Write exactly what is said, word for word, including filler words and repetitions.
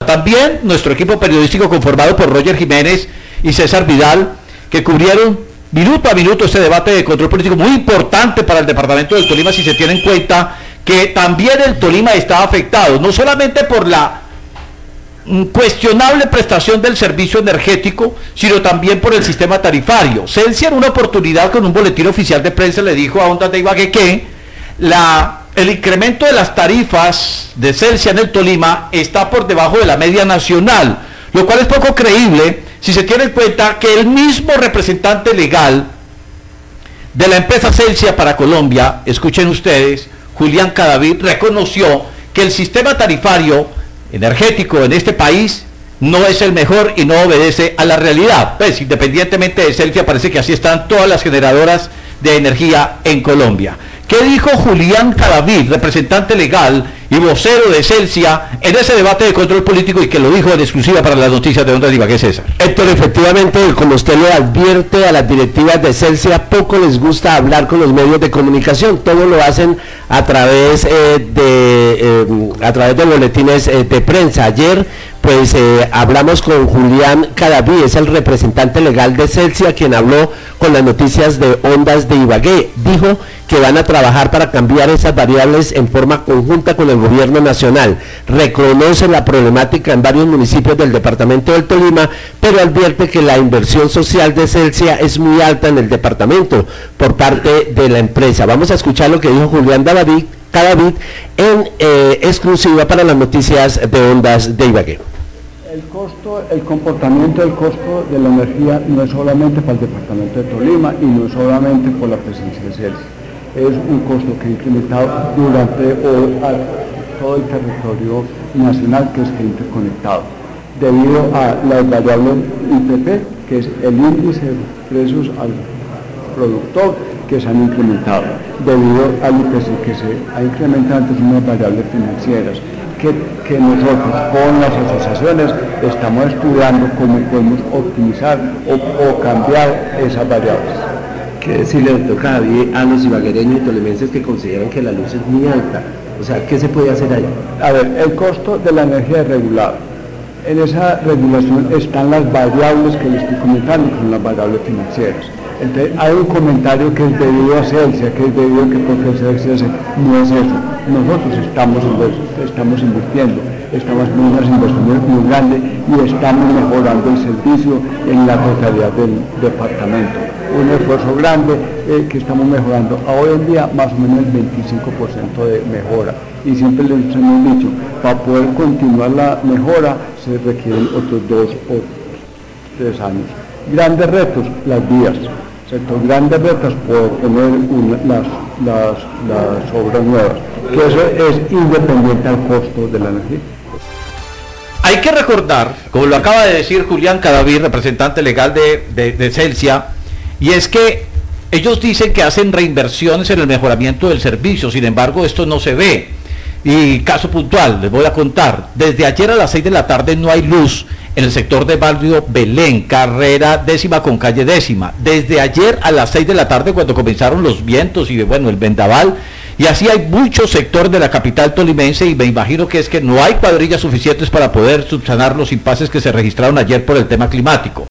También nuestro equipo periodístico conformado por Roger Jiménez y César Vidal, que cubrieron minuto a minuto este debate de control político muy importante para el departamento del Tolima, si se tiene en cuenta que también el Tolima está afectado, no solamente por la cuestionable prestación del servicio energético, sino también por el sistema tarifario. Celsia en una oportunidad con un boletín oficial de prensa le dijo a Ondas de Ibagué que la, el incremento de las tarifas de Celsia en el Tolima está por debajo de la media nacional, lo cual es poco creíble si se tiene en cuenta que el mismo representante legal de la empresa Celsia para Colombia, escuchen ustedes, Julián Cadavid, reconoció que el sistema tarifario energético en este país no es el mejor y no obedece a la realidad. Pues independientemente de Celsia, parece que así están todas las generadoras de energía en Colombia. ¿Qué dijo Julián Cadavid, representante legal y vocero de Celsia, en ese debate de control político, y que lo dijo en exclusiva para las noticias de Ondas de Ibagué, César? Héctor, efectivamente, como usted le advierte a las directivas de Celsia, poco les gusta hablar con los medios de comunicación, todo lo hacen a través eh, de eh, a través de boletines eh, de prensa. Ayer pues eh, hablamos con Julián Cadavid, es el representante legal de Celsia, quien habló con las noticias de Ondas de Ibagué. Dijo que van a trabajar para cambiar esas variables en forma conjunta con el gobierno nacional. Reconoce la problemática en varios municipios del departamento del Tolima, pero advierte que la inversión social de Celsia es muy alta en el departamento por parte de la empresa. Vamos a escuchar lo que dijo Julián Cadavid, Cadavid en eh, exclusiva para las noticias de Ondas de Ibagué. El costo, el comportamiento del costo de la energía no es solamente para el departamento de Tolima y no es solamente por la presencia de Celsia. Es un costo que ha incrementado durante o, a, todo el territorio nacional, que está interconectado, debido a las variables I P P, que es el índice de precios al productor, que se han incrementado, debido al I P C, que se ha incrementado antes unas variables financieras, que, que nosotros con las asociaciones estamos estudiando cómo podemos optimizar o, o cambiar esas variables. ¿Qué decirle, doctor Cadavid, a los ibaguereños y tolimenses que consideran que la luz es muy alta? O sea, ¿qué se puede hacer ahí? A ver, el costo de la energía es regulado. En esa regulación están las variables que les estoy comentando, que son las variables financieras. Entonces, hay un comentario que es debido a Celsia, que es debido a que porque Celsia hace, no es eso. Nosotros estamos, estamos invirtiendo, estamos haciendo unas inversiones muy grandes y estamos mejorando el servicio en la totalidad del departamento. Un esfuerzo grande eh, que estamos mejorando. A hoy en día más o menos el veinticinco por ciento de mejora. Y siempre les hemos dicho, para poder continuar la mejora se requieren otros dos o tres años. Grandes retos, las vías. ¿Cierto? Grandes retos por tener una, las, las, las obras nuevas, que eso es independiente al costo de la energía. Hay que recordar, como lo acaba de decir Julián Cadavid, representante legal de, de, de Celsia, y es que ellos dicen que hacen reinversiones en el mejoramiento del servicio, sin embargo esto no se ve. Y caso puntual, les voy a contar, desde ayer a las seis de la tarde no hay luz en el sector de barrio Belén, carrera décima con calle décima, desde ayer a las seis de la tarde, cuando comenzaron los vientos y bueno, el vendaval, y así hay muchos sectores de la capital tolimense, y me imagino que es que no hay cuadrillas suficientes para poder subsanar los impases que se registraron ayer por el tema climático.